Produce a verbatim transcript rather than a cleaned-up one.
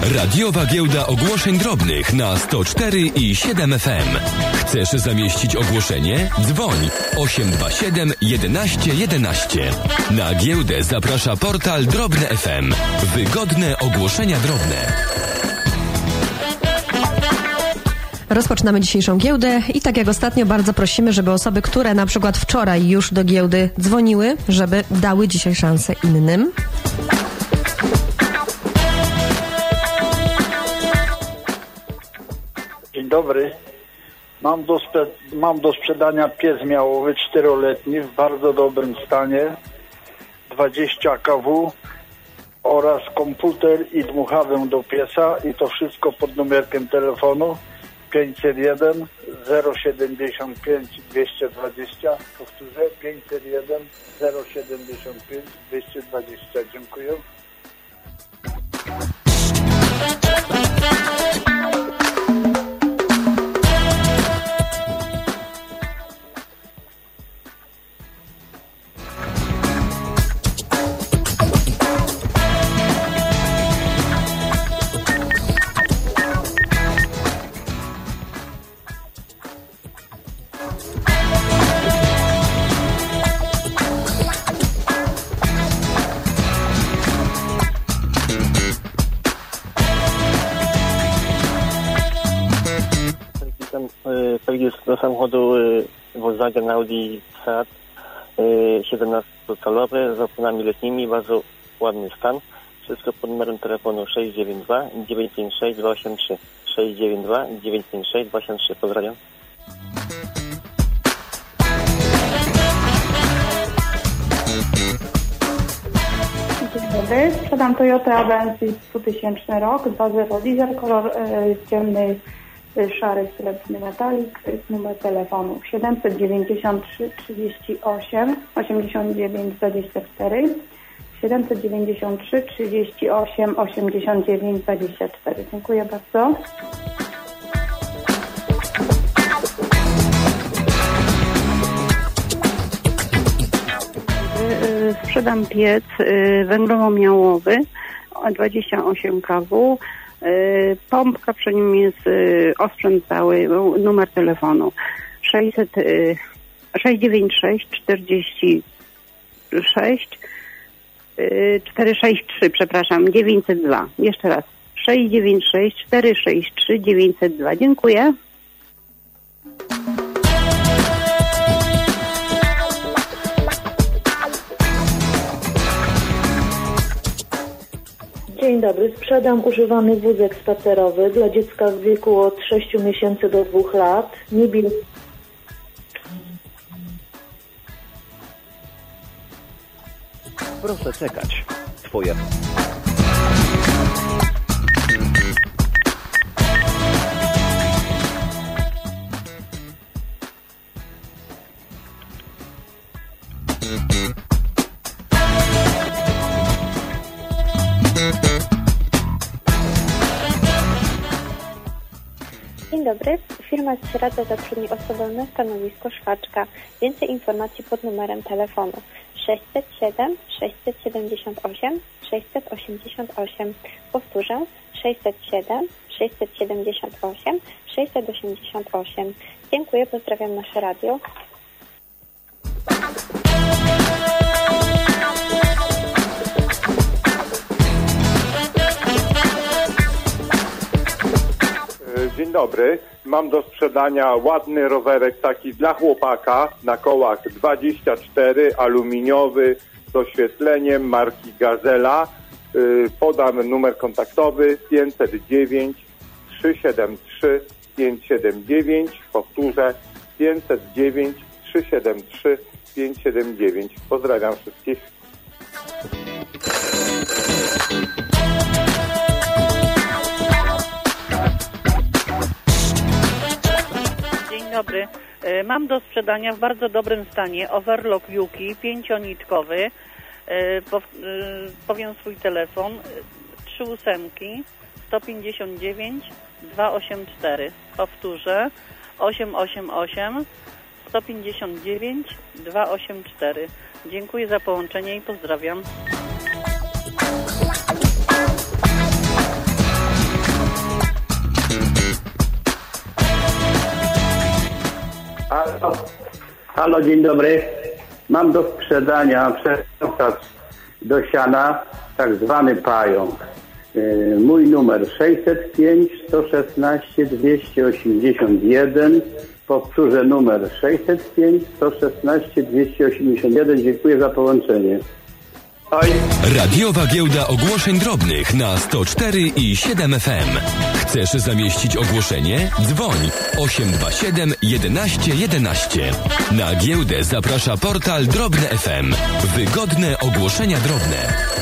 Radiowa Giełda Ogłoszeń Drobnych na sto cztery i siedem F M. Chcesz zamieścić ogłoszenie? Dzwoń osiem dwa siedem jedenaście jedenaście. Na giełdę zaprasza portal Drobne F M. Wygodne ogłoszenia drobne. Rozpoczynamy dzisiejszą giełdę i tak jak ostatnio bardzo prosimy, żeby osoby, które na przykład wczoraj już do giełdy dzwoniły, żeby dały dzisiaj szansę innym. Dzień dobry. Mam do, spe- mam do sprzedania piec miałowy czteroletni w bardzo dobrym stanie, dwadzieścia kilowattów oraz komputer i dmuchawę do pieca i to wszystko pod numerkiem telefonu pięćset jeden zero siedemdziesiąt pięć dwieście dwadzieścia. Powtórzę, pięćset jeden zero siedemdziesiąt pięć dwieście dwadzieścia. Dziękuję. Serwis do samochodu Volkswagen Audi Seat siedemnastocalowy z oponami letnimi, bardzo ładny stan. Wszystko pod numerem telefonu sześć dziewięć dwa dziewięć pięć sześć dwa osiem trzy. sześć dziewięć dwa dziewięć pięć sześć dwa osiem trzy. Pozdrawiam. Dzień dobry. Sprzedam Toyota Avensis dwutysięczny rok, dwa zero diesel, kolor y, ciemny, y, szary, srebrny metalik, y, numer telefonu siedemset dziewięćdziesiąt trzy trzydzieści osiem osiemdziesiąt dziewięć dwadzieścia cztery, siedemset dziewięćdziesiąt trzy trzydzieści osiem osiemdziesiąt dziewięć dwadzieścia cztery. Dziękuję bardzo. Sprzedam piec węglowo-miałowy dwadzieścia osiem kilowattów. Pompka przy nim jest osprzęt cały, numer telefonu sześćset dziewięćdziesiąt sześć czterdzieści sześć czterysta sześćdziesiąt trzy, przepraszam, dziewięćset dwa. Jeszcze raz. sześć dziewięć sześć cztery sześć trzy dziewięćset dwa. Dziękuję. Dzień dobry. Sprzedam używany wózek spacerowy dla dziecka w wieku od sześciu miesięcy do dwóch lat. Niebieski. Proszę czekać. Twoja... Dzień dobry. Firma Śrada zatrudni osobę na stanowisko szwaczka. Więcej informacji pod numerem telefonu sześćset siedem sześćset siedemdziesiąt osiem sześćset osiemdziesiąt osiem. Powtórzę sześćset siedem sześćset siedemdziesiąt osiem sześćset osiemdziesiąt osiem. Dziękuję, pozdrawiam nasze radio. Dzień dobry. Mam do sprzedania ładny rowerek taki dla chłopaka na kołach dwadzieścia cztery, aluminiowy z oświetleniem marki Gazela. Podam numer kontaktowy pięćset dziewięć trzysta siedemdziesiąt trzy pięćset siedemdziesiąt dziewięć. Powtórzę pięćset dziewięć trzysta siedemdziesiąt trzy pięćset siedemdziesiąt dziewięć. Pozdrawiam wszystkich. Dzień dobry. Mam do sprzedania w bardzo dobrym stanie overlock Yuki pięcionitkowy. Powiem swój telefon trzy ósemki sto pięćdziesiąt dziewięć dwieście osiemdziesiąt cztery. Powtórzę osiem osiem osiem sto pięćdziesiąt dziewięć dwieście osiemdziesiąt cztery. Dziękuję za połączenie i pozdrawiam. Halo, dzień dobry. Mam do sprzedania przewóz do siana, tak zwany pająk. Mój numer sześćset pięć, sto szesnaście, dwieście osiemdziesiąt jeden. Powtórzę numer sześćset pięć, sto szesnaście, dwieście osiemdziesiąt jeden. Dziękuję za połączenie. Oj. Radiowa Giełda Ogłoszeń Drobnych na sto cztery i siedem F M. Chcesz zamieścić ogłoszenie? Dzwoń osiem dwa siedem, jedenaście, jedenaście. Na giełdę zaprasza portal Drobne F M. Wygodne ogłoszenia drobne.